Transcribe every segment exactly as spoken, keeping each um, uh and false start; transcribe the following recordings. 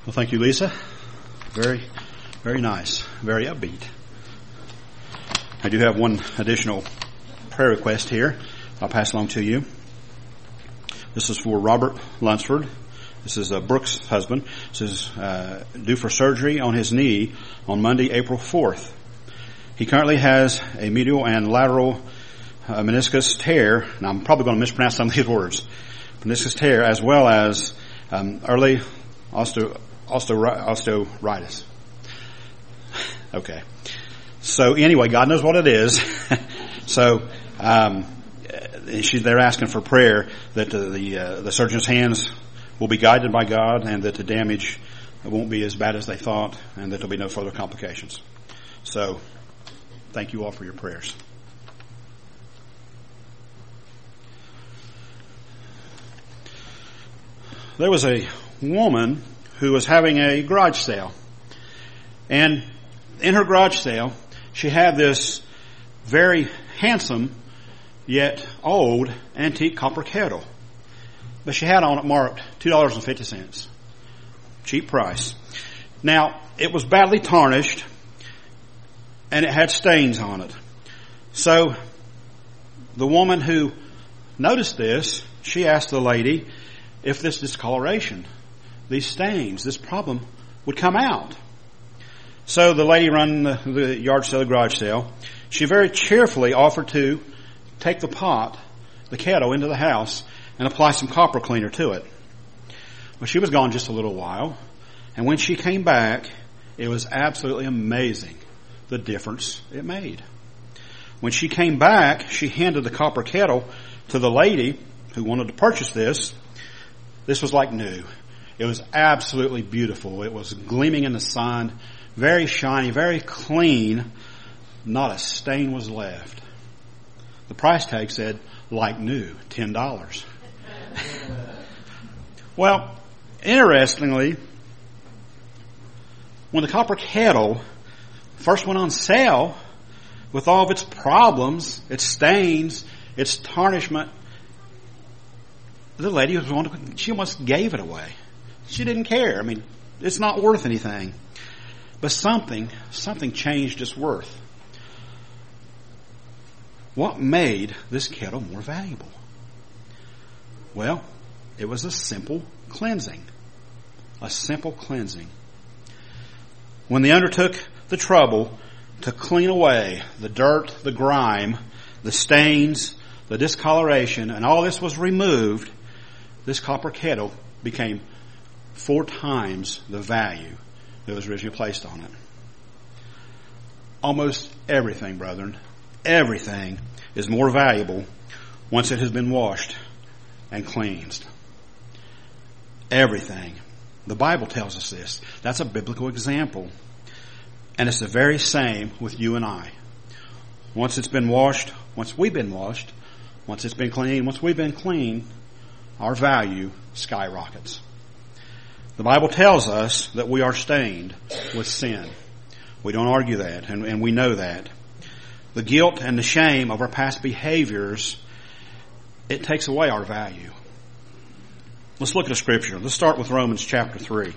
Well, thank you, Lisa. Very, very nice. Very upbeat. I do have one additional prayer request here. I'll pass along to you. This is for Robert Lunsford. This is uh, Brooks' husband. This is uh, due for surgery on his knee on Monday, April fourth. He currently has a medial and lateral uh, meniscus tear. Now, I'm probably going to mispronounce some of these words. Meniscus tear, as well as um, early osteo, osteo, osteoarthritis. Okay. So anyway, God knows what it is. so um, she, they're asking for prayer that the the, uh, the surgeon's hands will be guided by God, and that the damage won't be as bad as they thought, and that there'll be no further complications. So, thank you all for your prayers. There was a woman who was having a garage sale, and in her garage sale, she had this very handsome yet old antique copper kettle. But she had on it marked two dollars and fifty cents. Cheap price. Now, it was badly tarnished, and it had stains on it. So, the woman who noticed this, she asked the lady if this discoloration, these stains, this problem would come out. So the lady running the, the yard sale, the garage sale, she very cheerfully offered to take the pot, the kettle, into the house and apply some copper cleaner to it. Well, she was gone just a little while, and when she came back, it was absolutely amazing the difference it made. When she came back, she handed the copper kettle to the lady who wanted to purchase this. This was like new. It was absolutely beautiful. It was gleaming in the sun, very shiny, very clean. Not a stain was left. The price tag said, like new, ten dollars. Well, interestingly, when the copper kettle first went on sale, with all of its problems, its stains, its tarnishment, the lady was one, she almost gave it away. She didn't care. I mean, it's not worth anything. But something, something changed its worth. What made this kettle more valuable? Well, it was a simple cleansing. A simple cleansing. When they undertook the trouble to clean away the dirt, the grime, the stains, the discoloration, and all this was removed, this copper kettle became four times the value that was originally placed on it. Almost everything, brethren, everything is more valuable once it has been washed and cleansed. Everything. The Bible tells us this. That's a biblical example. And it's the very same with you and I. Once it's been washed, once we've been washed, once it's been cleaned, once we've been clean, our value skyrockets. The Bible tells us that we are stained with sin. We don't argue that, and, and we know that. The guilt and the shame of our past behaviors, it takes away our value. Let's look at a scripture. Let's start with Romans chapter three.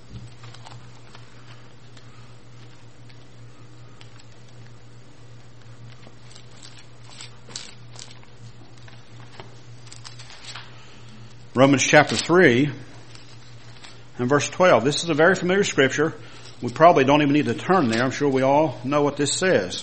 Romans chapter three and verse twelve. This is a very familiar scripture. We probably don't even need to turn there. I'm sure we all know what this says.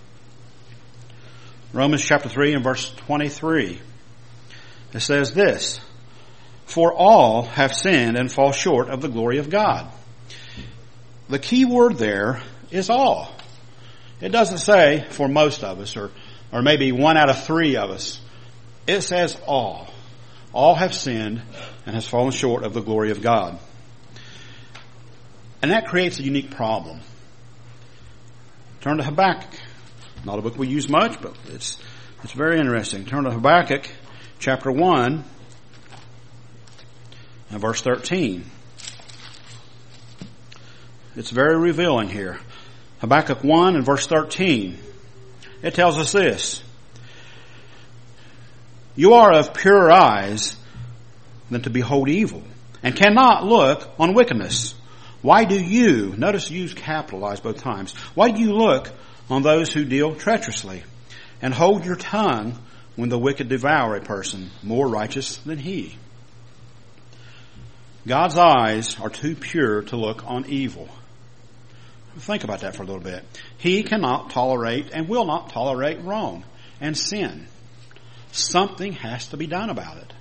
Romans chapter three and verse twenty-three. It says this: for all have sinned and fall short of the glory of God. The key word there is all. It doesn't say for most of us, or, or maybe one out of three of us. It says all. All have sinned and has fallen short of the glory of God. And that creates a unique problem. Turn to Habakkuk. Not a book we use much, but it's it's very interesting. Turn to Habakkuk chapter one and verse thirteen. It's very revealing here. Habakkuk one and verse thirteen. It tells us this: you are of purer eyes than to behold evil, and cannot look on wickedness. Why do you, notice use capitalized both times, why do you look on those who deal treacherously and hold your tongue when the wicked devour a person more righteous than he? God's eyes are too pure to look on evil. Think about that for a little bit. He cannot tolerate and will not tolerate wrong and sin. Something has to be done about it.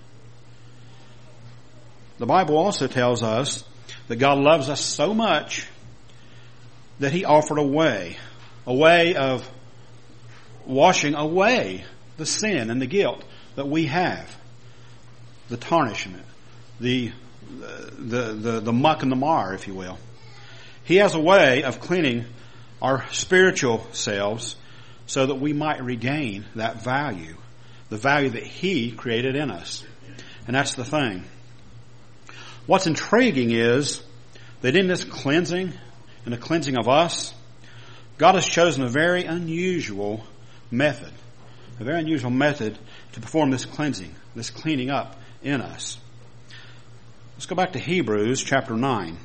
The Bible also tells us that God loves us so much that He offered a way, a way of washing away the sin and the guilt that we have, the tarnishment, the the the, the muck and the mar, if you will. He has a way of cleaning our spiritual selves so that we might regain that value, the value that He created in us. And that's the thing. What's intriguing is that in this cleansing and the cleansing of us, God has chosen a very unusual method, a very unusual method to perform this cleansing, this cleaning up in us. Let's go back to Hebrews chapter nine.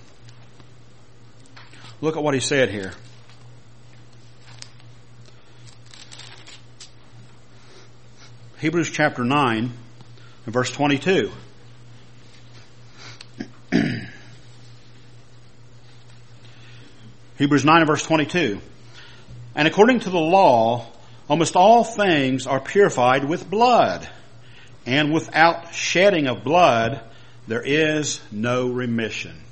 Look at what he said here. Hebrews chapter nine and verse twenty-two. Hebrews nine and verse twenty-two. And according to the law, almost all things are purified with blood, and without shedding of blood, there is no remission.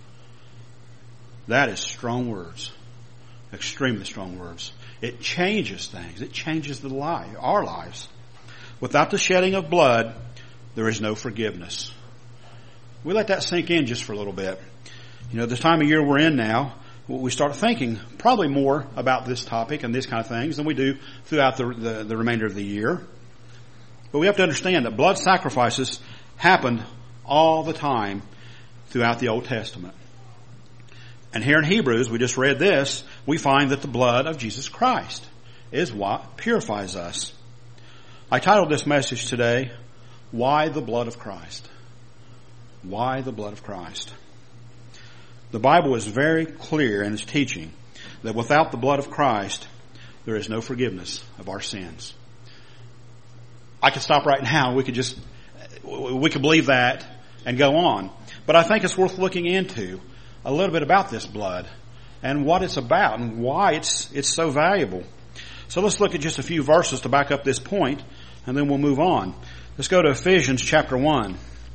That is strong words. Extremely strong words. It changes things. It changes the life, our lives. Without the shedding of blood, there is no forgiveness. We let that sink in just for a little bit. You know, this time of year we're in now, we start thinking probably more about this topic and these kind of things than we do throughout the, the, the remainder of the year. But we have to understand that blood sacrifices happened all the time throughout the Old Testament. And here in Hebrews, we just read this, we find that the blood of Jesus Christ is what purifies us. I titled this message today, Why the Blood of Christ? Why the blood of Christ? The Bible is very clear in its teaching that without the blood of Christ, there is no forgiveness of our sins. I could stop right now. We could just, we could believe that and go on. But I think it's worth looking into a little bit about this blood and what it's about and why it's, it's so valuable. So let's look at just a few verses to back up this point, and then we'll move on. Let's go to Ephesians chapter one.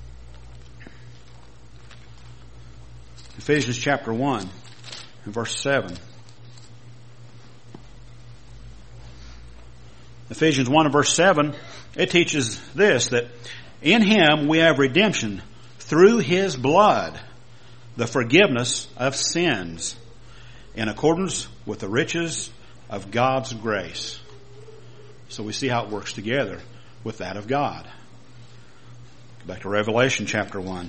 Ephesians chapter one and verse seven. Ephesians one and verse seven, it teaches this, that in Him we have redemption through His blood, the forgiveness of sins, in accordance with the riches of God's grace. So we see how it works together with that of God. Go back to Revelation chapter one.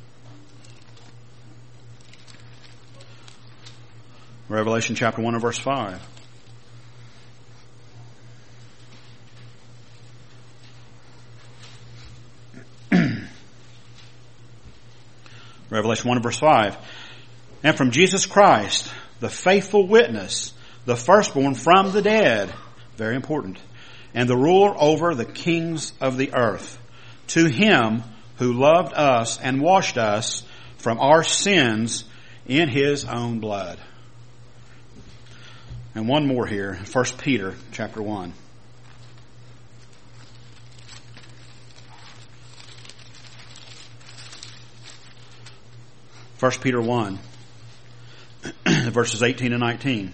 Revelation chapter one and verse five. Revelation one and verse five. And from Jesus Christ, the faithful witness, the firstborn from the dead, very important, and the ruler over the kings of the earth, to Him who loved us and washed us from our sins in His own blood. And one more here, First Peter chapter one. First Peter one, verses eighteen and nineteen.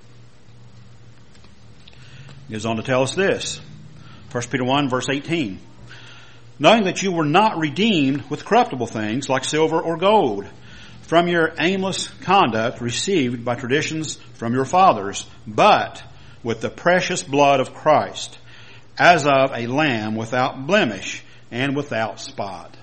He goes on to tell us this. First Peter one, verse eighteen. Knowing that you were not redeemed with corruptible things like silver or gold, from your aimless conduct received by traditions from your fathers, but with the precious blood of Christ, as of a lamb without blemish and without spot.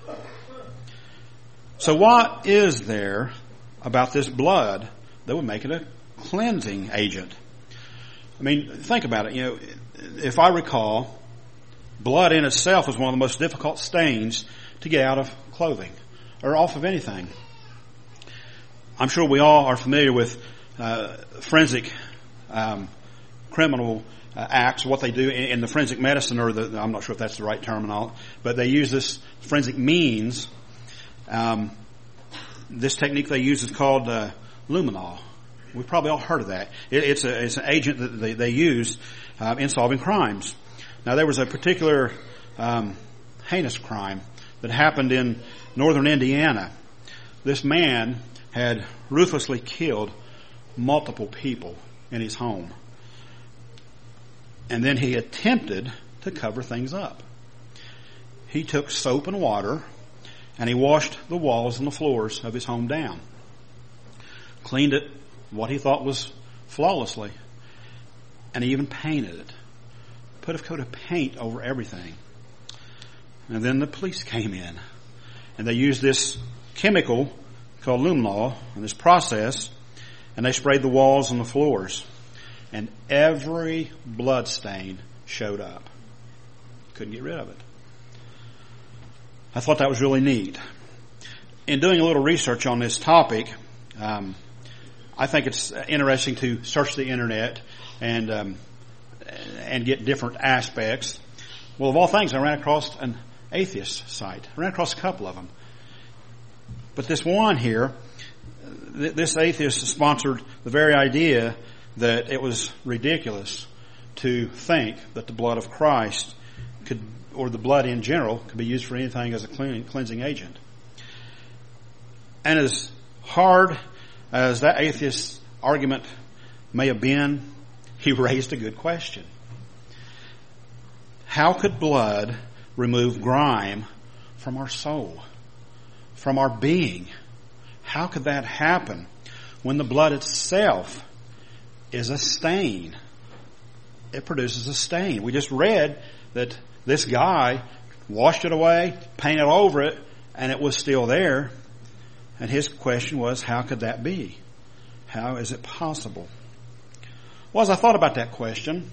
So what is there about this blood that would make it a cleansing agent? I mean, think about it. You know, if I recall, blood in itself is one of the most difficult stains to get out of clothing or off of anything. I'm sure we all are familiar with uh, forensic um, criminal uh, acts, what they do in, in the forensic medicine, or the, I'm not sure if that's the right terminology, but they use this forensic means. Um, this technique they use is called uh, luminol. We've probably all heard of that. It, it's, a, it's an agent that they, they use uh, in solving crimes. Now, there was a particular um, heinous crime that happened in northern Indiana. This man had ruthlessly killed multiple people in his home. And then he attempted to cover things up. He took soap and water and he washed the walls and the floors of his home down. Cleaned it what he thought was flawlessly. And he even painted it. Put a coat of paint over everything. And then the police came in. And they used this chemical called luminol in this process. And they sprayed the walls and the floors. And every blood stain showed up. Couldn't get rid of it. I thought that was really neat. In doing a little research on this topic, um, I think it's interesting to search the internet and um, and get different aspects. Well, of all things, I ran across an atheist site. I ran across a couple of them. But this one here, th- this atheist sponsored the very idea that it was ridiculous to think that the blood of Christ could, or the blood in general, could be used for anything as a cleansing agent. And as hard as that atheist argument may have been, he raised a good question. How could blood remove grime from our soul, from our being? How could that happen when the blood itself is a stain? It produces a stain. We just read that this guy washed it away, painted over it, and it was still there. And his question was, how could that be? How is it possible? Well, as I thought about that question,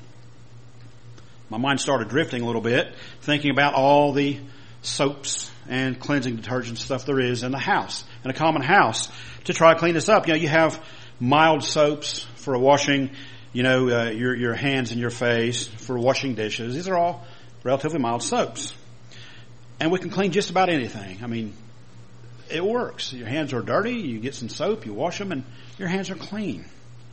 my mind started drifting a little bit, thinking about all the soaps and cleansing detergent stuff there is in the house, in a common house, to try to clean this up. You know, you have mild soaps for washing, you know, uh, your your hands and your face, for washing dishes. These are all relatively mild soaps. And we can clean just about anything. I mean, it works. Your hands are dirty, you get some soap, you wash them, and your hands are clean.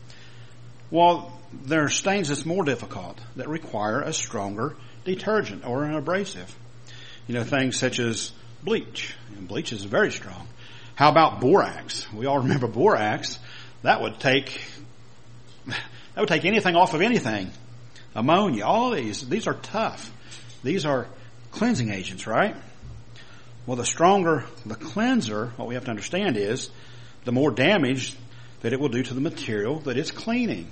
Well, there are stains that's more difficult, that require a stronger detergent or an abrasive. You know, things such as bleach. And bleach is very strong. How about borax? We all remember borax. That would take that would take anything off of anything. Ammonia, all these. These are tough. These are cleansing agents, right? Well, the stronger the cleanser, what we have to understand is, the more damage that it will do to the material that it's cleaning.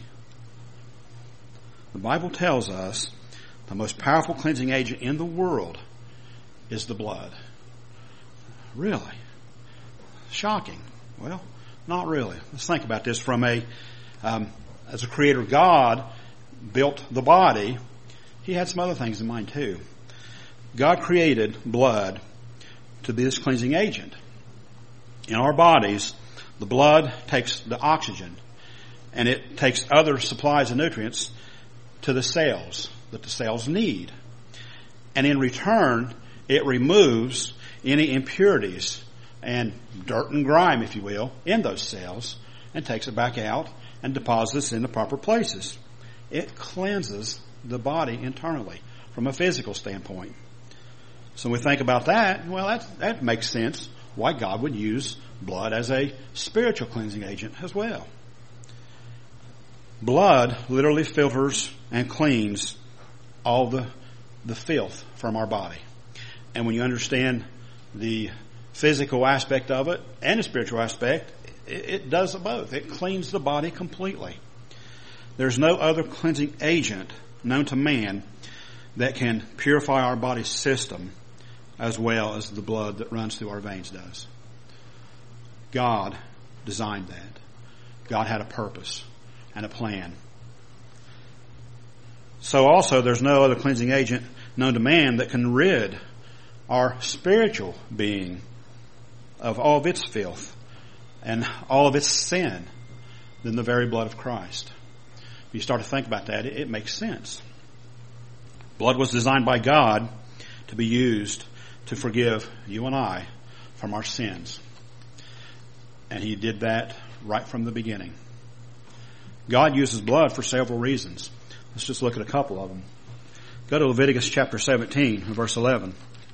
The Bible tells us the most powerful cleansing agent in the world is the blood. Really? Shocking. Well, not really. Let's think about this from a, um, as a creator God built the body, he had some other things in mind too. God created blood to be this cleansing agent. In our bodies, the blood takes the oxygen and it takes other supplies and nutrients to the cells that the cells need. And in return, it removes any impurities and dirt and grime, if you will, in those cells and takes it back out and deposits in the proper places. It cleanses the body internally from a physical standpoint. So when we think about that, well, that, that makes sense why God would use blood as a spiritual cleansing agent as well. Blood literally filters and cleans all the, the filth from our body. And when you understand the physical aspect of it and the spiritual aspect, it, it does both. It cleans the body completely. There's no other cleansing agent known to man that can purify our body system as well as the blood that runs through our veins does. God designed that. God had a purpose and a plan. So also there's no other cleansing agent known to man that can rid our spiritual being of all of its filth and all of its sin than the very blood of Christ. If you start to think about that, it, it makes sense. Blood was designed by God to be used to forgive you and I from our sins. And He did that right from the beginning. God uses blood for several reasons. Let's just look at a couple of them. Go to Leviticus chapter seventeen, verse eleven.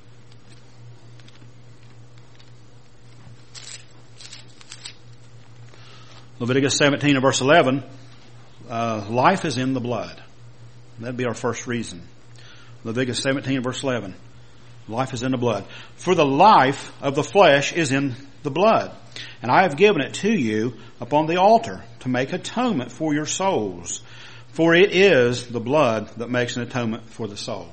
Leviticus seventeen and verse eleven, uh, life is in the blood. That'd be our first reason. Leviticus seventeen and verse eleven, life is in the blood. For the life of the flesh is in the blood, and I have given it to you upon the altar to make atonement for your souls. For it is the blood that makes an atonement for the soul.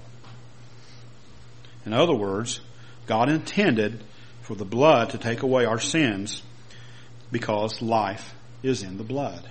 In other words, God intended for the blood to take away our sins because life is in the blood.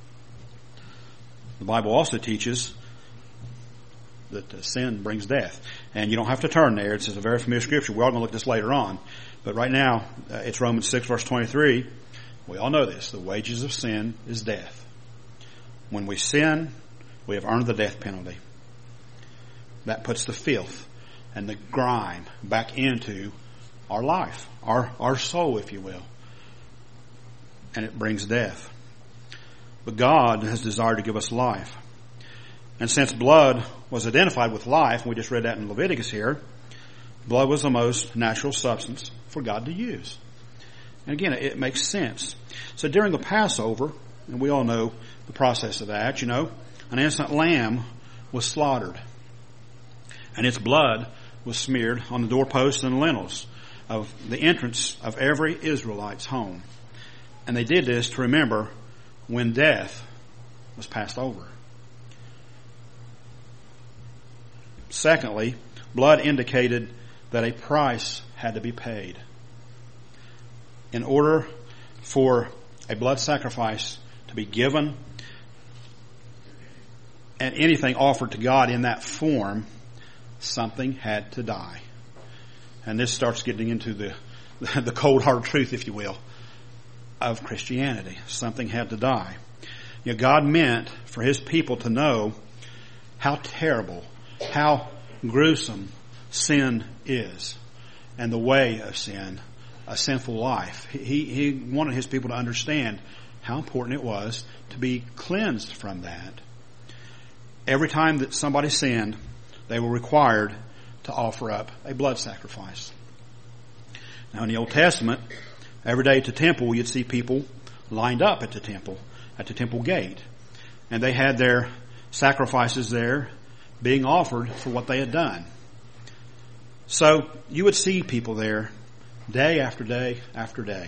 The Bible also teaches that sin brings death. And you don't have to turn there. It's a very familiar scripture. We're all going to look at this later on. But right now, uh, it's Romans six, verse twenty-three. We all know this. The wages of sin is death. When we sin, we have earned the death penalty. That puts the filth and the grime back into our life, our, our soul, if you will. And it brings death. But God has desired to give us life. And since blood was identified with life, and we just read that in Leviticus here, blood was the most natural substance for God to use. And again, it makes sense. So during the Passover, and we all know the process of that, you know, an innocent lamb was slaughtered. And its blood was smeared on the doorposts and lintels of the entrance of every Israelite's home. And they did this to remember when death was passed over. Secondly, blood indicated that a price had to be paid. In order for a blood sacrifice to be given and anything offered to God in that form, something had to die. And this starts getting into the, the cold hard truth, if you will, of Christianity. Something had to die. You know, God meant for His people to know how terrible, how gruesome sin is, and the way of sin, a sinful life. He, he wanted His people to understand how important it was to be cleansed from that. Every time that somebody sinned, they were required to offer up a blood sacrifice. Now in the Old Testament, every day at the temple, you'd see people lined up at the temple, at the temple gate. And they had their sacrifices there being offered for what they had done. So you would see people there day after day after day.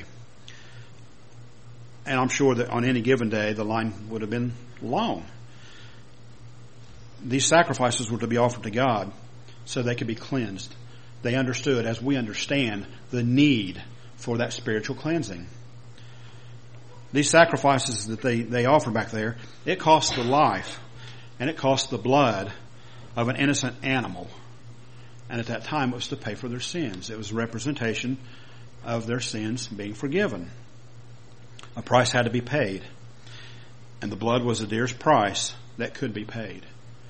And I'm sure that on any given day, the line would have been long. These sacrifices were to be offered to God so they could be cleansed. They understood, as we understand, the need for that spiritual cleansing. These sacrifices that they, they offer back there, it cost the life and it cost the blood of an innocent animal. And at that time it was to pay for their sins. It was a representation of their sins being forgiven. A price had to be paid. And the blood was the dearest price that could be paid.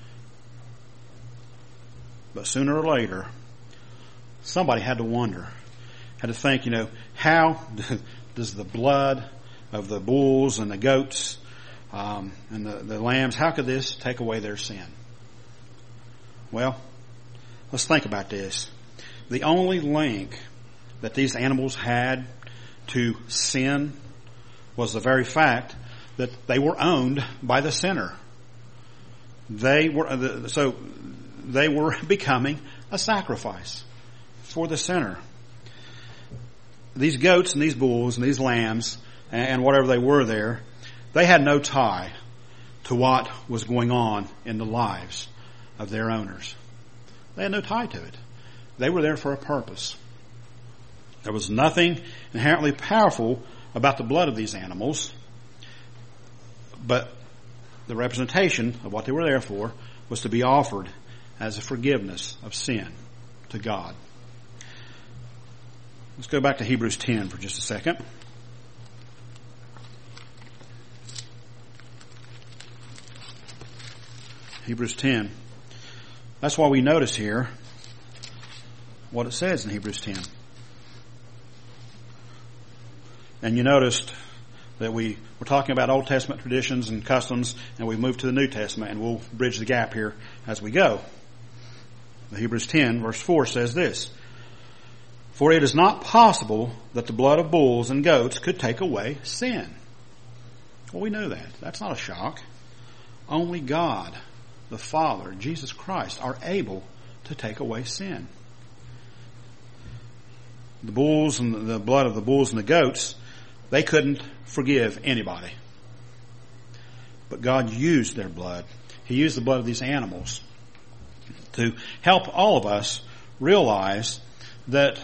But sooner or later, somebody had to wonder, had to think, you know, how does the blood of the bulls and the goats um, and the, the lambs, how could this take away their sin? Well, let's think about this. The only link that these animals had to sin was the very fact that they were owned by the sinner. They were, so they were becoming a sacrifice for the sinner. These goats and these bulls and these lambs and whatever they were there, they had no tie to what was going on in the lives of their owners. They had no tie to it. They were there for a purpose. There was nothing inherently powerful about the blood of these animals, but the representation of what they were there for was to be offered as a forgiveness of sin to God. Let's go back to Hebrews ten for just a second. Hebrews ten. That's why we notice here what it says in Hebrews ten. And you noticed that we were talking about Old Testament traditions and customs, and we moved to the New Testament, and we'll bridge the gap here as we go. Hebrews ten verse four says this, "For it is not possible that the blood of bulls and goats could take away sin." Well, we know that. That's not a shock. Only God, the Father, Jesus Christ, are able to take away sin. The bulls and the blood of the bulls and the goats, they couldn't forgive anybody. But God used their blood. He used the blood of these animals to help all of us realize that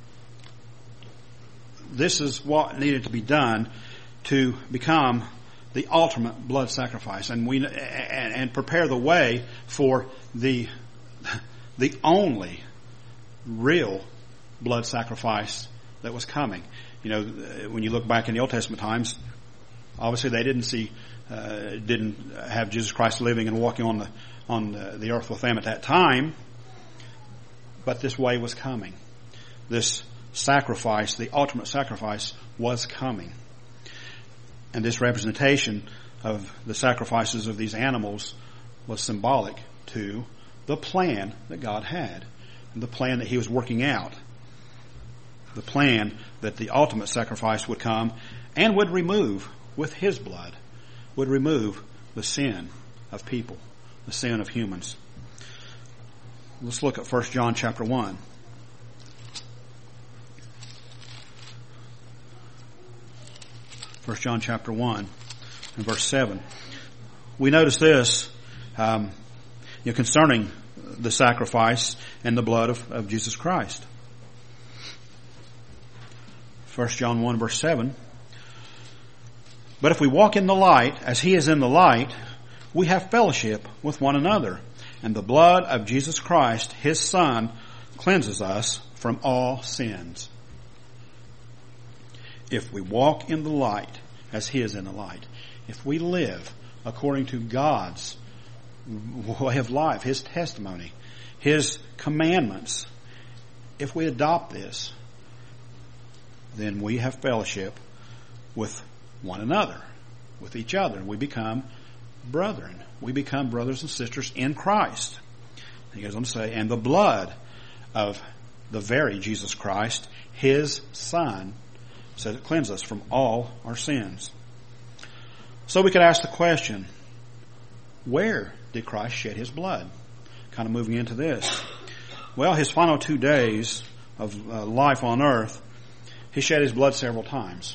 this is what needed to be done to become the ultimate blood sacrifice, and we and, and prepare the way for the the only real blood sacrifice that was coming. You know, when you look back in the Old Testament times, obviously they didn't see, uh, didn't have Jesus Christ living and walking on the on the, the earth with them at that time. But this way was coming. This sacrifice, the ultimate sacrifice, was coming. And this representation of the sacrifices of these animals was symbolic to the plan that God had, and the plan that He was working out. The plan that the ultimate sacrifice would come and would remove, with His blood, would remove the sin of people, the sin of humans. Let's look at First John chapter one. First John chapter one and verse seven. We notice this um, you know, concerning the sacrifice and the blood of, of Jesus Christ. First John one verse seven. "But if we walk in the light, as He is in the light, we have fellowship with one another, and the blood of Jesus Christ, His Son, cleanses us from all sins." If we walk in the light as He is in the light, if we live according to God's way of life, His testimony, His commandments, if we adopt this, then we have fellowship with one another, with each other. We become brethren. We become brothers and sisters in Christ. He goes on to say, "And the blood of the very Jesus Christ, His Son, says it cleanses us from all our sins." So we could ask the question, where did Christ shed His blood? Kind of moving into this. Well, His final two days of uh, life on earth, He shed His blood several times.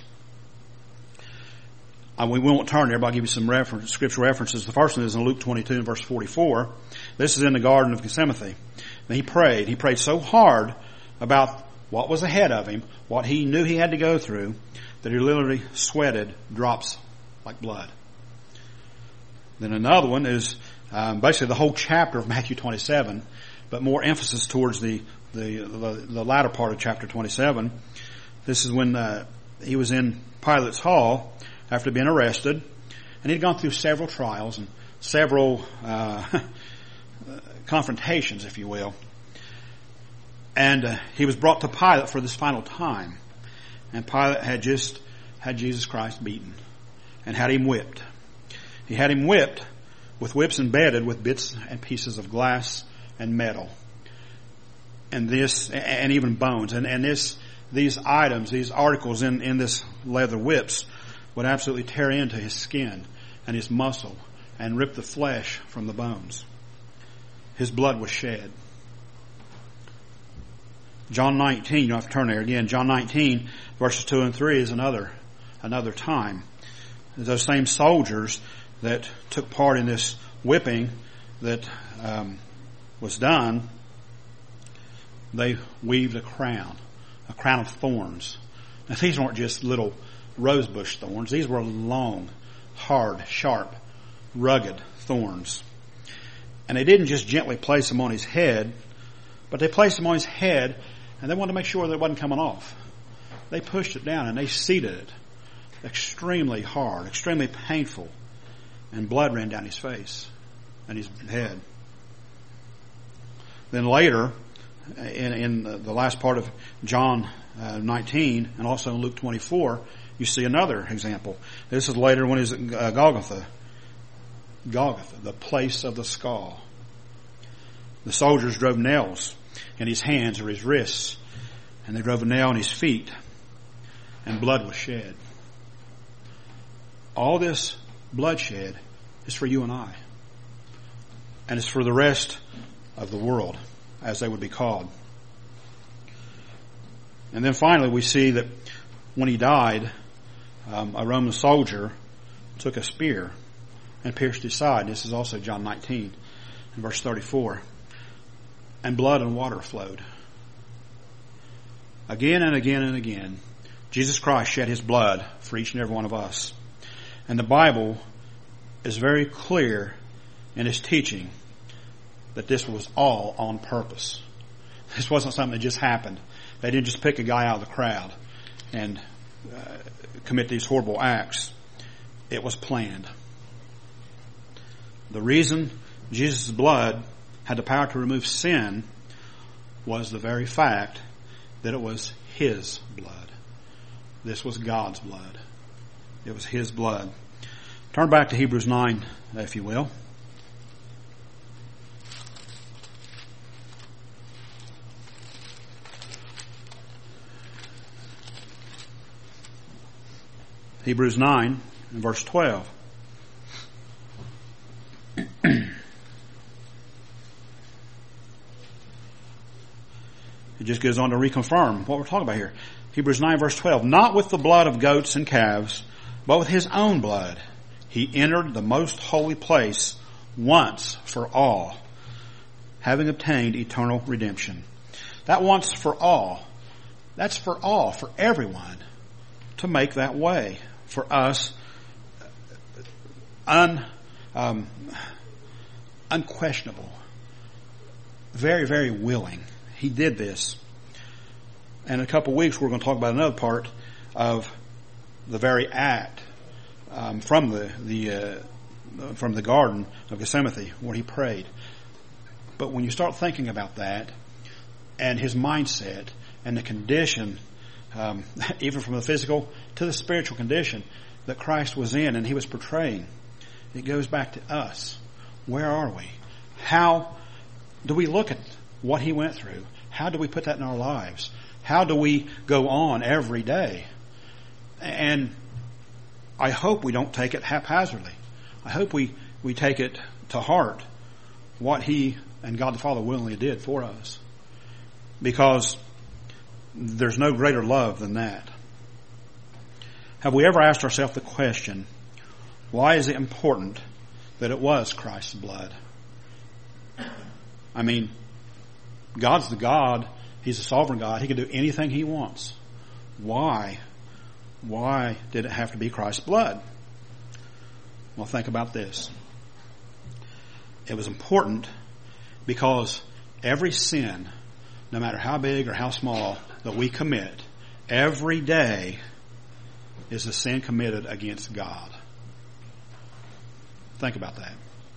Uh, we won't turn there, but I'll give you some reference, scripture references. The first one is in Luke twenty-two and verse forty-four. This is in the Garden of Gethsemane. And He prayed. He prayed so hard about what was ahead of Him, what He knew He had to go through, that He literally sweated drops like blood. Then another one is um, basically the whole chapter of Matthew twenty-seven, but more emphasis towards the the, the, the latter part of chapter twenty-seven. This is when uh, He was in Pilate's hall after being arrested, and he'd gone through several trials and several uh, confrontations, if you will. And uh, he was brought to Pilate for this final time. And Pilate had just had Jesus Christ beaten and had Him whipped. He had Him whipped with whips embedded with bits and pieces of glass and metal. And this, and even bones. And, and this, these items, these articles in, in this leather whips would absolutely tear into His skin and His muscle and rip the flesh from the bones. His blood was shed. John nineteen, you don't have to turn there again. John nineteen, verses two and three is another, another time. Those same soldiers that took part in this whipping that um, was done, they weaved a crown, a crown of thorns. Now these weren't just little rosebush thorns. These were long, hard, sharp, rugged thorns. And they didn't just gently place them on His head, but they placed them on His head and they wanted to make sure that it wasn't coming off. They pushed it down and they seated it. Extremely hard, extremely painful, and blood ran down His face. and his head. Then later, in, in the last part of John uh, nineteen, and also in Luke twenty-four, you see another example. This is later when he's at uh, Golgotha. Golgotha, the place of the skull. The soldiers drove nails in his hands or his wrists, and they drove a nail in his feet, and blood was shed. All this bloodshed is for you and I, and it's for the rest of the world, as they would be called. And then finally we see that when he died, um, a Roman soldier took a spear and pierced his side. This is also John nineteen and verse thirty-four. And blood and water flowed. Again and again and again, Jesus Christ shed his blood for each and every one of us. And the Bible is very clear in its teaching that this was all on purpose. This wasn't something that just happened. They didn't just pick a guy out of the crowd and uh, commit these horrible acts. It was planned. The reason Jesus' blood had the power to remove sin was the very fact that it was his blood. This was God's blood. It was his blood. Turn back to Hebrews nine, if you will. Hebrews nine and verse twelve. It just goes on to reconfirm what we're talking about here. Hebrews nine verse twelve. Not with the blood of goats and calves, but with his own blood. He entered the most holy place once for all, having obtained eternal redemption. That once for all, that's for all, for everyone, to make that way for us, un, um, unquestionable, very, very willing. He did this. And in a couple of weeks, we're going to talk about another part of the very act um, from the the uh, from the Garden of Gethsemane where he prayed. But when you start thinking about that and his mindset and the condition, um, even from the physical to the spiritual condition that Christ was in and he was portraying, it goes back to us. Where are we? How do we look at what he went through? How do we put that in our lives? How do we go on every day? And I hope we don't take it haphazardly. I hope we, we take it to heart what he and God the Father willingly did for us. Because there's no greater love than that. Have we ever asked ourselves the question, why is it important that it was Christ's blood? I mean, God's the God. He's a sovereign God. He can do anything he wants. Why? Why did it have to be Christ's blood? Well, think about this. It was important because every sin, no matter how big or how small, that we commit every day is a sin committed against God. Think about that.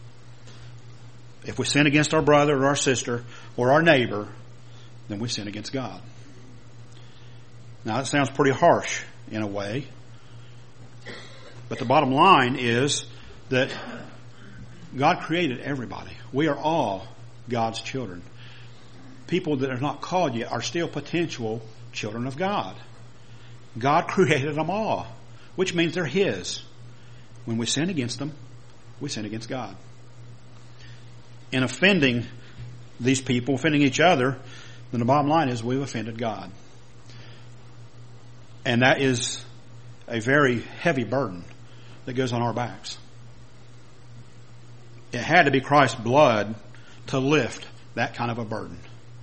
If we sin against our brother or our sister or our neighbor, then we sin against God. Now, that sounds pretty harsh in a way. But the bottom line is that God created everybody. We are all God's children. People that are not called yet are still potential children of God. God created them all, which means they're his. When we sin against them, we sin against God. In offending these people, offending each other, then the bottom line is we've offended God. And that is a very heavy burden that goes on our backs. It had to be Christ's blood to lift that kind of a burden.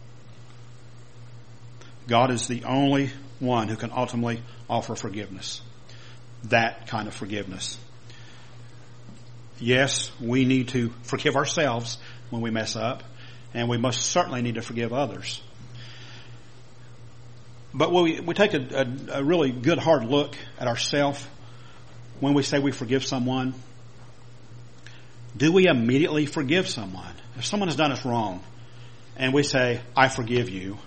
God is the only one who can ultimately offer forgiveness. That kind of forgiveness. Yes, we need to forgive ourselves when we mess up, and we must certainly need to forgive others. But we, we take a, a, a really good hard look at ourselves when we say we forgive someone. do we immediately forgive someone? If someone has done us wrong and we say, I forgive you,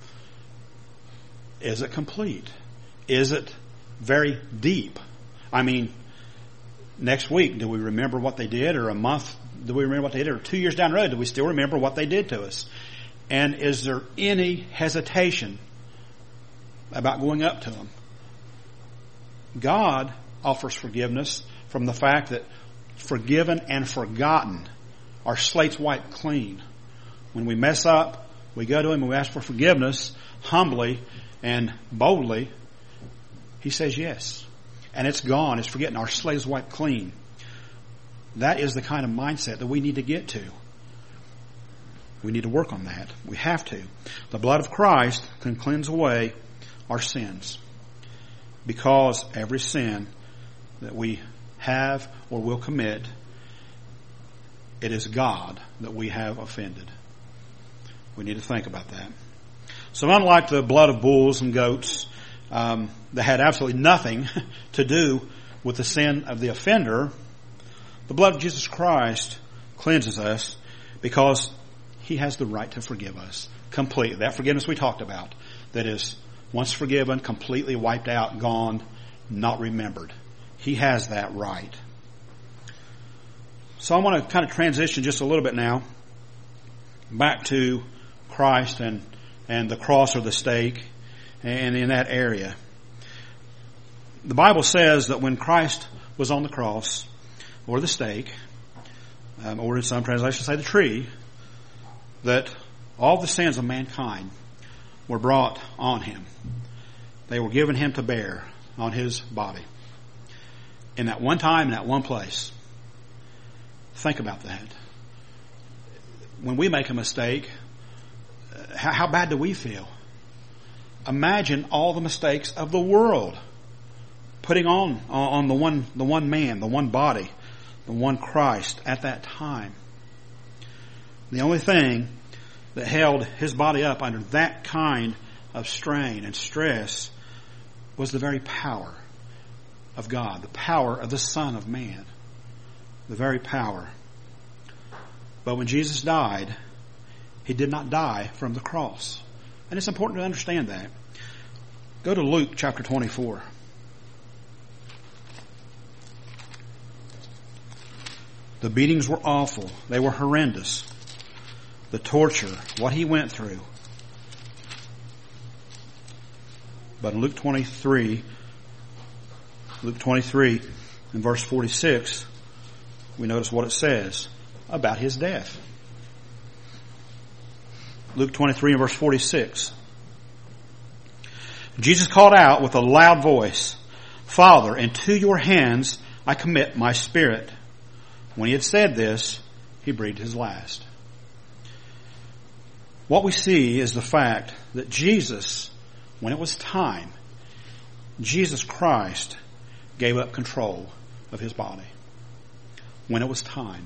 is it complete? Is it very deep? I mean, next week, do we remember what they did? Or a month, do we remember what they did? Or two years down the road, do we still remember what they did to us? And is there any hesitation about going up to them? God offers forgiveness from the fact that forgiven and forgotten, our slate's wiped clean. When we mess up, we go to Him and we ask for forgiveness humbly and boldly. He says yes. And it's gone. It's forgotten. Our slate is wiped clean. That is the kind of mindset that we need to get to. We need to work on that. We have to. The blood of Christ can cleanse away our sins, because every sin that we have or will commit, it is God that we have offended. We need to think about that. So unlike the blood of bulls and goats um, that had absolutely nothing to do with the sin of the offender, the blood of Jesus Christ cleanses us because He has the right to forgive us completely. That forgiveness we talked about, that is once forgiven, completely wiped out, gone, not remembered. He has that right. So I want to kind of transition just a little bit now back to Christ and, and the cross or the stake and in that area. The Bible says that when Christ was on the cross or the stake, um, or in some translations say the tree, that all the sins of mankind were brought on Him. They were given Him to bear on His body. In that one time, in that one place. Think about that. When we make a mistake, how, how bad do we feel? Imagine all the mistakes of the world putting on, on the one, the one man, the one body, the one Christ at that time. The only thing that held His body up under that kind of strain and stress was the very power of God, the power of the Son of Man, the very power. But when Jesus died, He did not die from the cross. And it's important to understand that. Go to Luke chapter twenty-four. The beatings were awful. They were horrendous. The torture, what He went through. But in Luke twenty-three, Luke twenty-three in verse forty-six, we notice what it says about His death. Luke twenty-three and verse forty-six. Jesus called out with a loud voice, Father, into Your hands I commit my spirit. When He had said this, He breathed His last. What we see is the fact that Jesus, when it was time, Jesus Christ gave up control of His body. When it was time.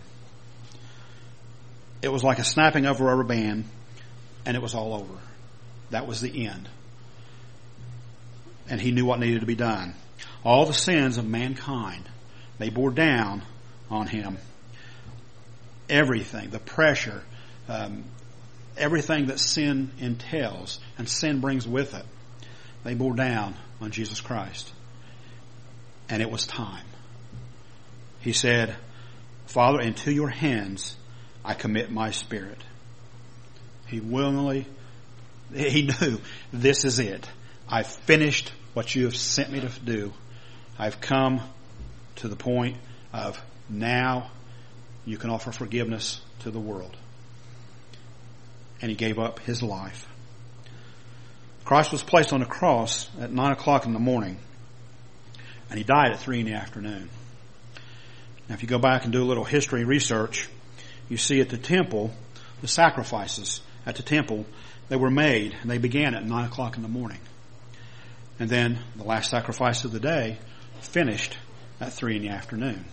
It was like a snapping of a rubber band, and it was all over. That was the end. And He knew what needed to be done. All the sins of mankind, they bore down on Him. Everything, the pressure, um, everything that sin entails and sin brings with it, they bore down on Jesus Christ. And it was time. He said, Father, into Your hands I commit my spirit. He willingly, He knew, this is it. I've finished what You have sent me to do. I've come to the point of now You can offer forgiveness to the world. And He gave up His life. Christ was placed on a cross at nine o'clock in the morning, and He died at three in the afternoon. Now, if you go back and do a little history research, you see at the temple, the sacrifices at the temple, they were made, and they began at nine o'clock in the morning. And then the last sacrifice of the day finished at three in the afternoon.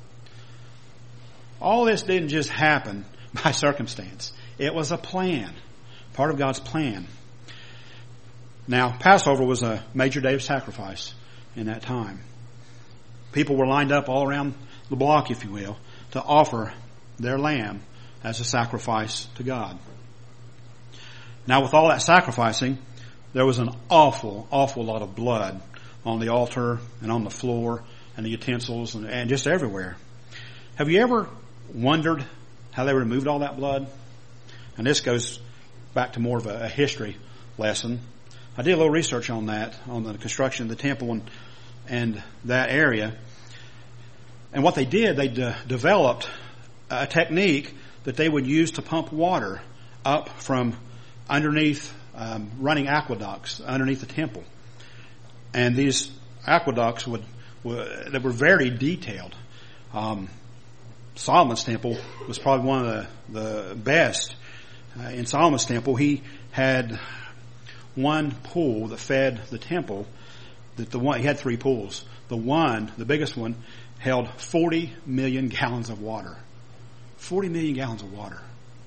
All this didn't just happen by circumstance. It was a plan, part of God's plan. Now, Passover was a major day of sacrifice in that time. People were lined up all around the block, if you will, to offer their lamb as a sacrifice to God. Now, with all that sacrificing, there was an awful, awful lot of blood on the altar and on the floor and the utensils and, and just everywhere. Have you ever wondered how they removed all that blood? And this goes back to more of a, a history lesson. I did a little research on that, on the construction of the temple and, and that area. And what they did, they de- developed a technique that they would use to pump water up from underneath um, running aqueducts underneath the temple. And these aqueducts would, would they were very detailed. Um, Solomon's temple was probably one of the, the best. Uh, in Solomon's temple, he had one pool that fed the temple. That the one he had three pools. The one, the biggest one, held forty million gallons of water. forty million gallons of water.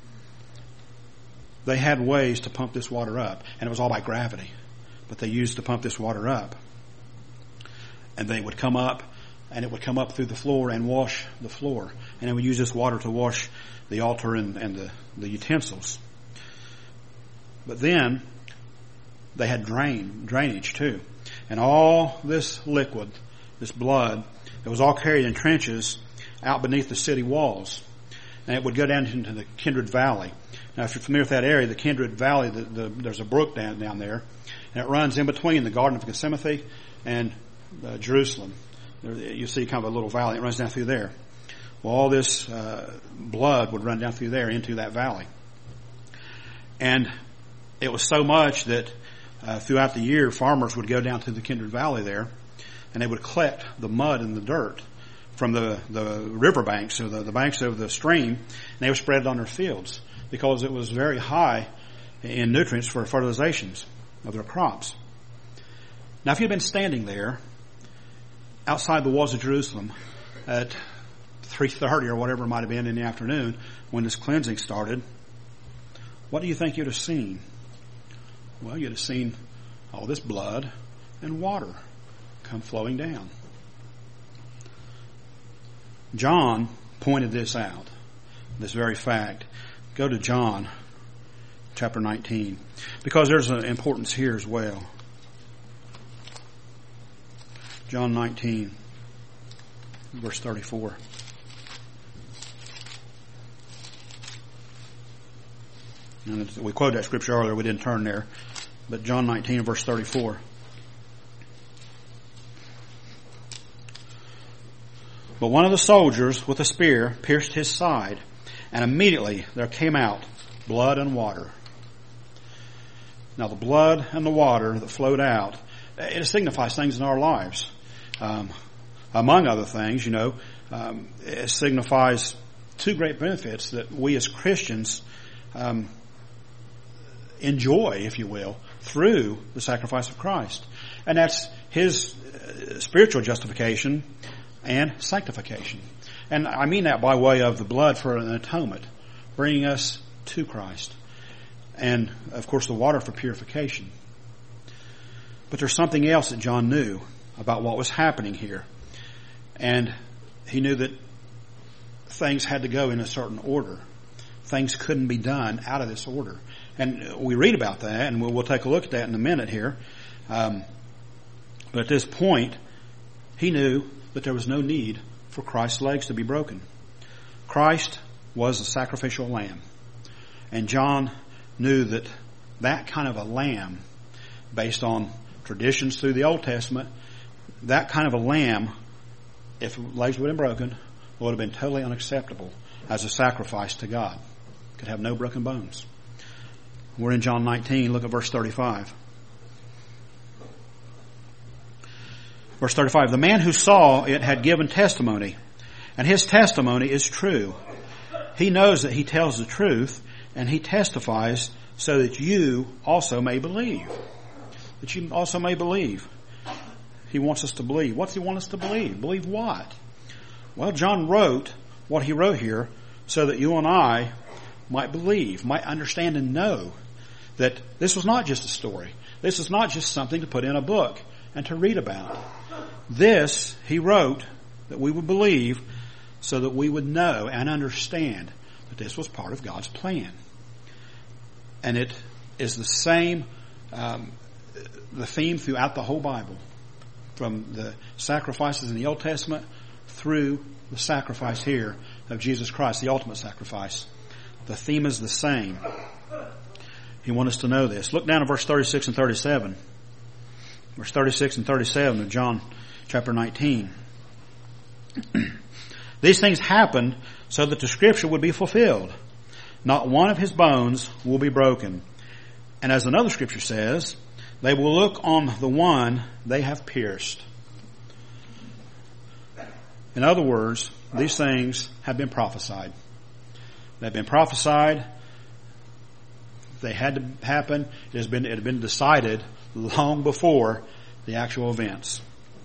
They had ways to pump this water up, and it was all by gravity. But they used to pump this water up. And they would come up, and it would come up through the floor and wash the floor. And they would use this water to wash the altar and, and the, the utensils. But then, they had drain, drainage too. And all this liquid, this blood, it was all carried in trenches out beneath the city walls. And it would go down into the Kindred Valley. Now, if you're familiar with that area, the Kindred Valley, the, the, there's a brook down, down there. And it runs in between the Garden of Gethsemane and uh, Jerusalem. There, you see kind of a little valley. It runs down through there. Well, all this uh, blood would run down through there into that valley. And it was so much that uh, throughout the year, farmers would go down to the Kindred Valley there, and they would collect the mud and the dirt from the, the river banks, or the, the banks of the stream, and they would spread it on their fields because it was very high in nutrients for fertilizations of their crops. Now, if you'd been standing there outside the walls of Jerusalem at three thirty or whatever it might have been in the afternoon when this cleansing started, what do you think you'd have seen? Well, you'd have seen all this blood and water come flowing down. John pointed this out, this very fact. Go to John chapter nineteen, because there's an importance here as well. John nineteen, verse thirty-four. And we quoted that scripture earlier. We didn't turn there. But John nineteen, verse thirty-four. But one of the soldiers with a spear pierced his side, and immediately there came out blood and water. Now the blood and the water that flowed out, it signifies things in our lives. Um, among other things, you know, um, it signifies two great benefits that we as Christians um, enjoy, if you will, through the sacrifice of Christ. And that's His uh, spiritual justification and sanctification. And I mean that by way of the blood for an atonement, bringing us to Christ. And, of course, the water for purification. But there's something else that John knew about what was happening here. And he knew that things had to go in a certain order. Things couldn't be done out of this order. And we read about that, and we'll, we'll take a look at that in a minute here. Um, but at this point, he knew that there was no need for Christ's legs to be broken. Christ was the sacrificial lamb. And John knew that that kind of a lamb, based on traditions through the Old Testament, that kind of a lamb, if legs would have been broken, would have been totally unacceptable as a sacrifice to God. Could have no broken bones. We're in John nineteen. Look at verse thirty-five. Verse thirty-five, the man who saw it had given testimony, and his testimony is true. He knows that he tells the truth, and he testifies so that you also may believe. That you also may believe. He wants us to believe. What's he want us to believe? Believe what? Well, John wrote what he wrote here so that you and I might believe, might understand and know that this was not just a story. This is not just something to put in a book and to read about. This, he wrote, that we would believe so that we would know and understand that this was part of God's plan. And it is the same, um, the theme throughout the whole Bible, from the sacrifices in the Old Testament through the sacrifice here of Jesus Christ, the ultimate sacrifice. The theme is the same. He wants us to know this. Look down at verse thirty-six and thirty-seven. Verse thirty-six and thirty-seven of John chapter nineteen. These things happened so that the scripture would be fulfilled. Not one of his bones will be broken. And as another scripture says, they will look on the one they have pierced. In other words, these things have been prophesied. They've been prophesied. They had to happen. It has been, it had been decided long before the actual events.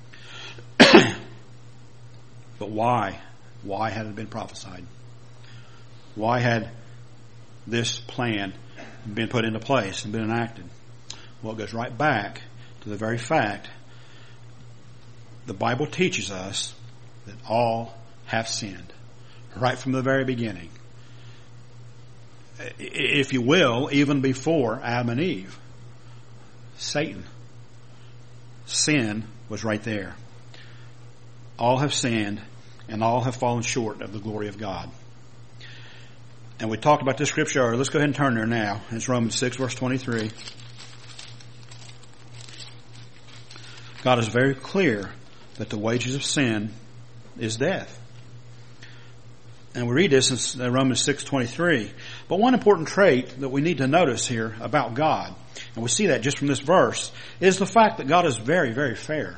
But why? Why had it been prophesied? Why had this plan been put into place and been enacted? Well, it goes right back to the very fact the Bible teaches us that all have sinned right from the very beginning. If you will, even before Adam and Eve, Satan, sin was right there. All have sinned and all have fallen short of the glory of God. And we talked about this scripture earlier. Let's go ahead and turn there now. It's Romans six verse twenty-three. God is very clear that the wages of sin is death. And we read this in Romans six twenty-three. But one important trait that we need to notice here about God, and we see that just from this verse, is the fact that God is very, very fair.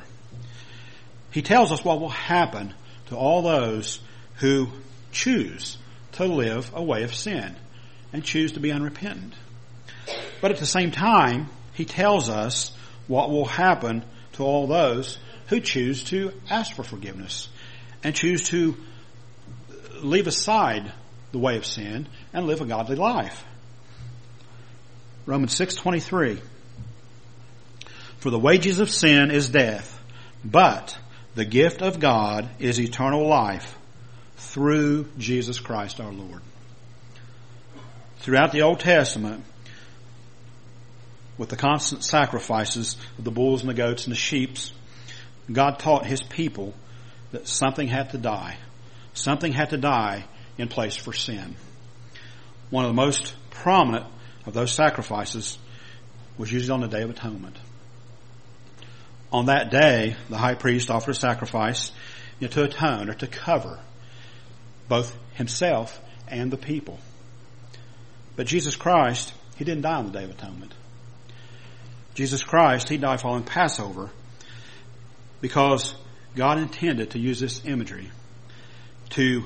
He tells us what will happen to all those who choose to live a way of sin and choose to be unrepentant. But at the same time, He tells us what will happen to all those who choose to ask for forgiveness and choose to leave aside the way of sin and live a godly life. Romans six twenty-three. For the wages of sin is death, but the gift of God is eternal life through Jesus Christ our Lord. Throughout the Old Testament, with the constant sacrifices of the bulls and the goats and the sheep, God taught His people that something had to die. Something had to die in place for sin. One of the most prominent of those sacrifices was usually on the Day of Atonement. On that day, the high priest offered a sacrifice, you know, to atone or to cover both himself and the people. But Jesus Christ, He didn't die on the Day of Atonement. Jesus Christ, He died following Passover because God intended to use this imagery to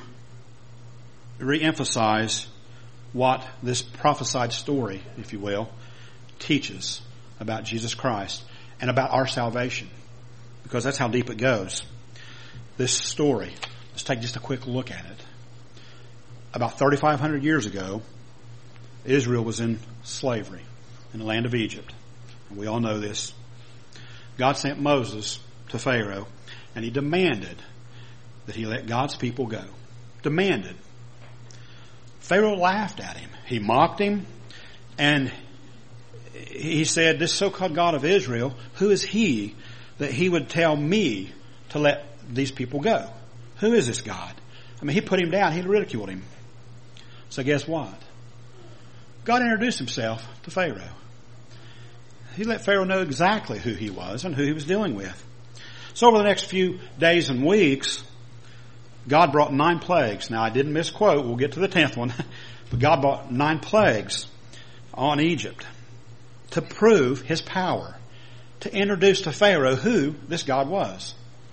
re-emphasize what this prophesied story, if you will, teaches about Jesus Christ and about our salvation, because that's how deep it goes. This story, let's take just a quick look at it. About thirty-five hundred years ago, Israel was in slavery in the land of Egypt. And we all know this. God sent Moses to Pharaoh, and he demanded that he let God's people go. Demanded. Pharaoh laughed at him. He mocked him, and he said, this so-called God of Israel, who is he that he would tell me to let these people go? Who is this God? I mean, he put him down. He ridiculed him. So guess what? God introduced Himself to Pharaoh. He let Pharaoh know exactly who he was and who he was dealing with. So over the next few days and weeks, God brought nine plagues. Now, I didn't misquote. We'll get to the tenth one. But God brought nine plagues on Egypt to prove His power, to introduce to Pharaoh who this God was.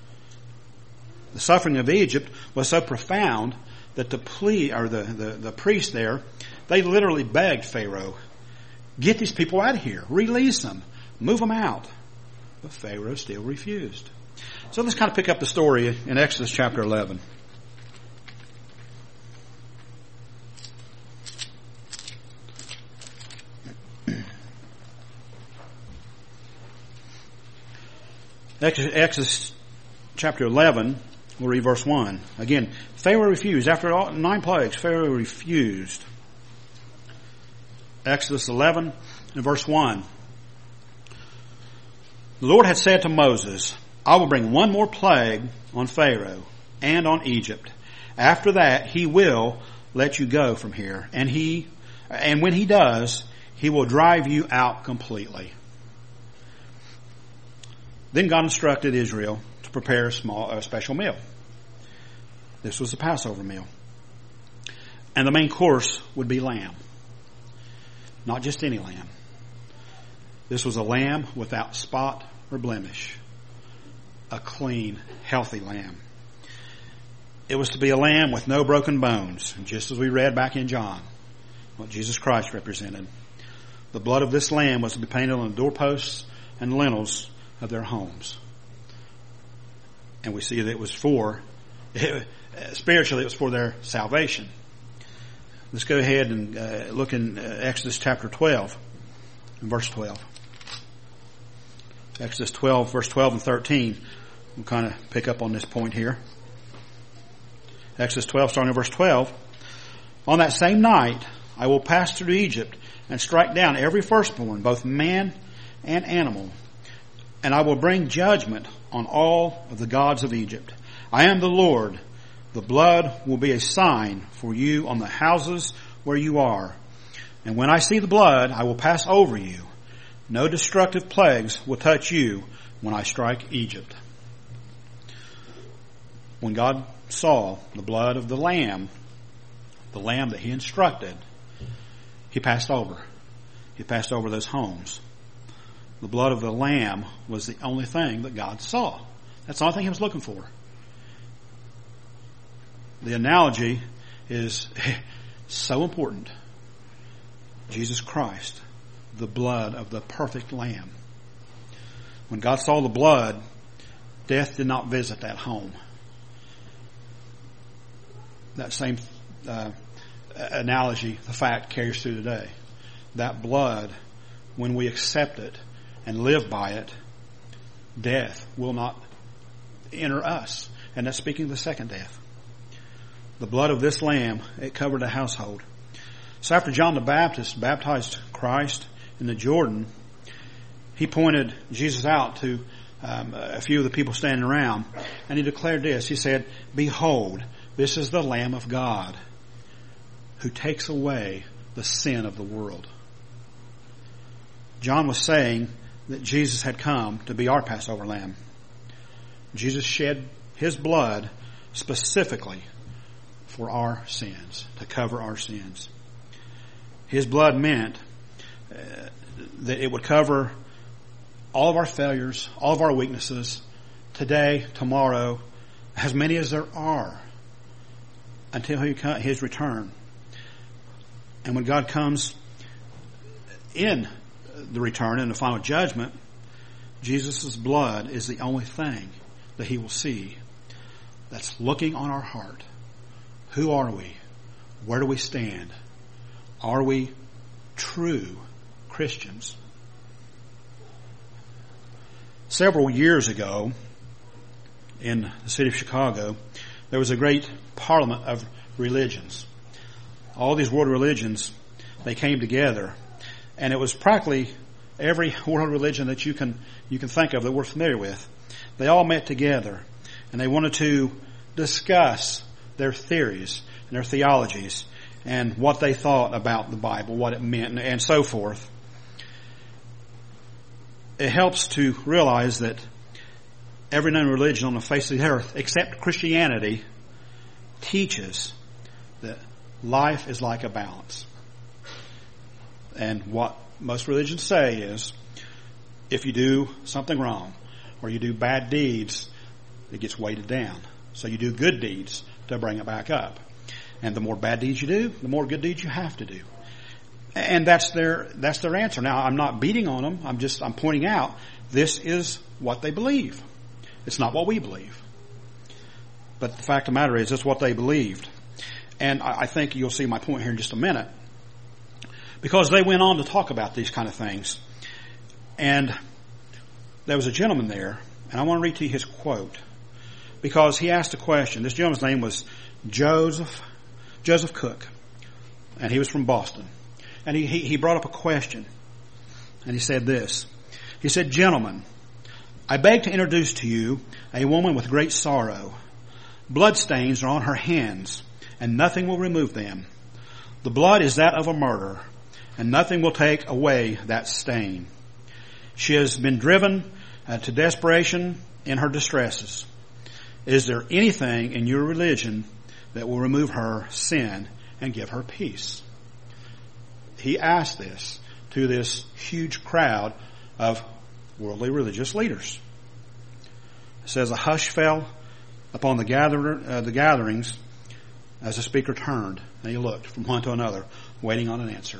The suffering of Egypt was so profound that the plea, or the, the, the priest there, they literally begged Pharaoh, get these people out of here, release them, move them out. But Pharaoh still refused. So let's kind of pick up the story in Exodus chapter eleven. Exodus chapter eleven, We'll read verse one. Again, Pharaoh refused. After all, nine plagues, Pharaoh refused. Exodus eleven and verse one. The Lord had said to Moses, I will bring one more plague on Pharaoh and on Egypt. After that, he will let you go from here. And he, and when he does, he will drive you out completely. Then God instructed Israel to prepare a small, a special meal. This was the Passover meal. And the main course would be lamb. Not just any lamb. This was a lamb without spot or blemish. A clean, healthy lamb. It was to be a lamb with no broken bones, just as we read back in John, what Jesus Christ represented. The blood of this lamb was to be painted on the doorposts and lintels of their homes. And we see that it was for, it, spiritually it was for their salvation. Let's go ahead and uh, look in uh, Exodus chapter twelve, and verse twelve. Exodus twelve, verse twelve and thirteen. We'll kind of pick up on this point here. Exodus twelve, starting in verse twelve. On that same night, I will pass through Egypt and strike down every firstborn, both man and animal. And I will bring judgment on all of the gods of Egypt. I am the Lord. The blood will be a sign for you on the houses where you are. And when I see the blood, I will pass over you. No destructive plagues will touch you when I strike Egypt. When God saw the blood of the lamb, the lamb that he instructed, he passed over. He passed over those homes. The blood of the lamb was the only thing that God saw. That's the only thing he was looking for. The analogy is so important. Jesus Christ, the blood of the perfect lamb. When God saw the blood, death did not visit that home. That same uh, analogy, the fact, carries through today. That blood, when we accept it and live by it, death will not enter us. And that's speaking of the second death. The blood of this lamb, it covered a household. So after John the Baptist baptized Christ in the Jordan, he pointed Jesus out to um, a few of the people standing around, and he declared this. He said, "Behold, this is the Lamb of God who takes away the sin of the world." John was saying that Jesus had come to be our Passover lamb. Jesus shed his blood specifically for our sins, to cover our sins. His blood meant uh, that it would cover all of our failures, all of our weaknesses, today, tomorrow, as many as there are, until he, his return. And when God comes in the return and the final judgment, Jesus' blood is the only thing that he will see that's looking on our heart. Who are we? Where do we stand? Are we true Christians? Several years ago, in the city of Chicago, there was a great parliament of religions. All these world religions, they came together, and it was practically every world religion that you can you can think of that we're familiar with. They all met together, and they wanted to discuss their theories and their theologies and what they thought about the Bible, what it meant, and, and so forth. It helps to realize that every known religion on the face of the earth, except Christianity, teaches that life is like a balance. And what most religions say is, if you do something wrong or you do bad deeds, it gets weighted down. So you do good deeds to bring it back up. And the more bad deeds you do, the more good deeds you have to do. And that's their that's their answer. Now, I'm not beating on them. I'm just I'm pointing out this is what they believe. It's not what we believe. But the fact of the matter is, it's what they believed. And I, I think you'll see my point here in just a minute. Because they went on to talk about these kind of things. And there was a gentleman there, and I want to read to you his quote. because he asked a question. This gentleman's name was Joseph, Joseph Cook, and he was from Boston. And he, he, he brought up a question, and he said this. He said, "Gentlemen, I beg to introduce to you a woman with great sorrow. Bloodstains are on her hands, and nothing will remove them. The blood is that of a murderer, and nothing will take away that stain. She has been driven uh, to desperation in her distresses. Is there anything in your religion that will remove her sin and give her peace?" He asked this to this huge crowd of worldly religious leaders. It says, "A hush fell upon the, gather, uh, the gatherings as the speaker turned, and he looked from one to another, waiting on an answer.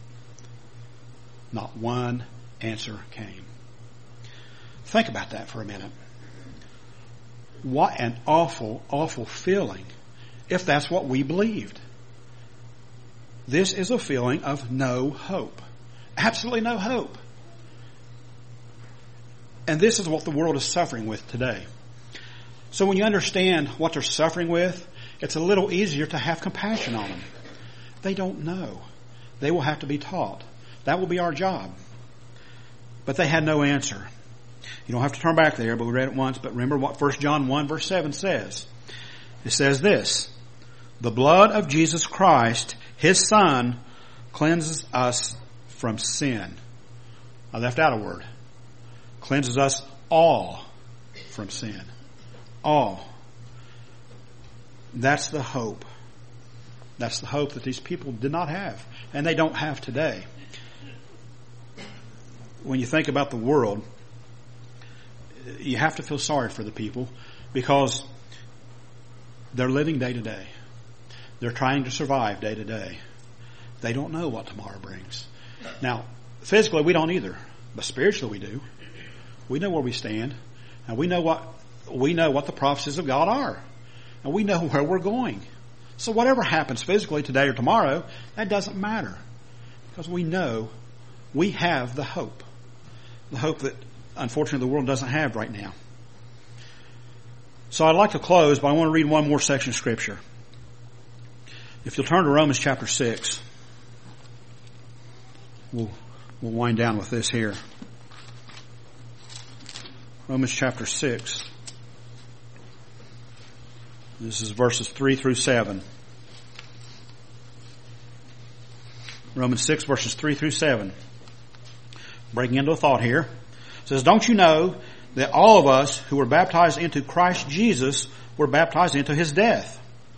Not one answer came." Think about that for a minute. What an awful, awful feeling if that's what we believed. This is a feeling of no hope. Absolutely no hope. And this is what the world is suffering with today. So when you understand what they're suffering with, it's a little easier to have compassion on them. They don't know. They will have to be taught. That will be our job. But they had no answer. You don't have to turn back there, but we read it once. But remember what First John one verse seven says. It says this: "The blood of Jesus Christ, His Son, cleanses us from sin." I left out a word. Cleanses us all from sin. All. That's the hope. That's the hope that these people did not have, and they don't have today. When you think about the world, you have to feel sorry for the people because they're living day to day. They're trying to survive day to day. They don't know what tomorrow brings. Now, physically we don't either, but spiritually we do. We know where we stand, and we know what we know what the prophecies of God are, and we know where we're going. So whatever happens physically today or tomorrow, that doesn't matter, because we know we have the hope, the hope that unfortunately the world doesn't have right now. So I'd like to close, but I want to read one more section of Scripture. If you'll turn to Romans chapter six, we'll we'll wind down with this here. Romans chapter six. This is verses three through seven. Romans six verses three through seven. Breaking into a thought here. It says, "Don't you know that all of us who were baptized into Christ Jesus were baptized into His death?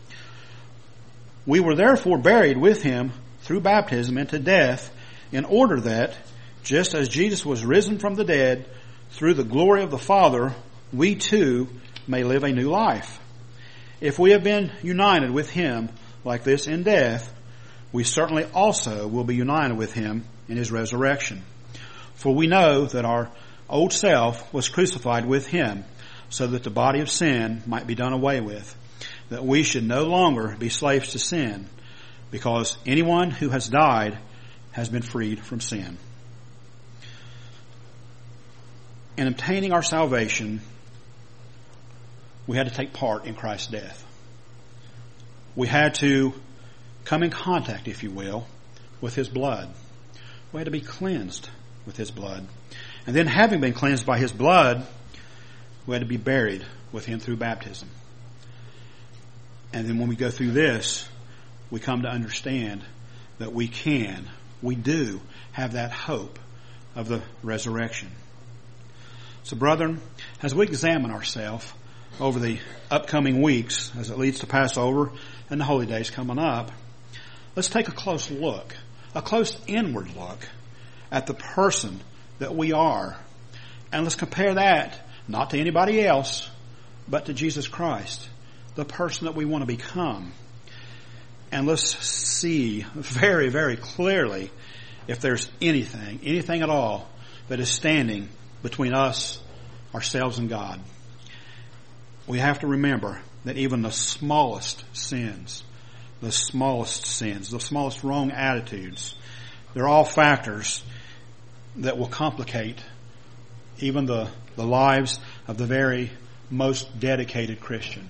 We were therefore buried with Him through baptism into death, in order that, just as Jesus was risen from the dead through the glory of the Father, we too may live a new life. If we have been united with Him like this in death, we certainly also will be united with Him in His resurrection. For we know that our old self was crucified with Him, so that the body of sin might be done away with, that we should no longer be slaves to sin, because anyone who has died has been freed from sin." In obtaining our salvation, we had to take part in Christ's death. We had to come in contact, if you will, with His blood. We had to be cleansed with His blood. And then, having been cleansed by His blood, we had to be buried with Him through baptism. And then when we go through this, we come to understand that we can, we do have that hope of the resurrection. So brethren, as we examine ourselves over the upcoming weeks, as it leads to Passover and the holy days coming up, let's take a close look, a close inward look at the person that we are. And let's compare that not to anybody else, but to Jesus Christ, the person that we want to become. And let's see very, very clearly if there's anything, anything at all that is standing between us, ourselves, and God. We have to remember that even the smallest sins, the smallest sins, the smallest wrong attitudes, they're all factors that will complicate even the, the lives of the very most dedicated Christian.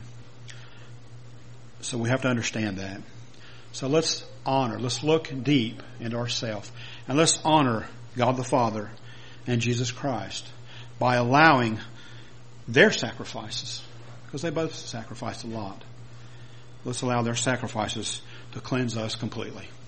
So we have to understand that. So let's honor, let's look deep into ourselves, and let's honor God the Father and Jesus Christ by allowing their sacrifices, because they both sacrificed a lot. Let's allow their sacrifices to cleanse us completely.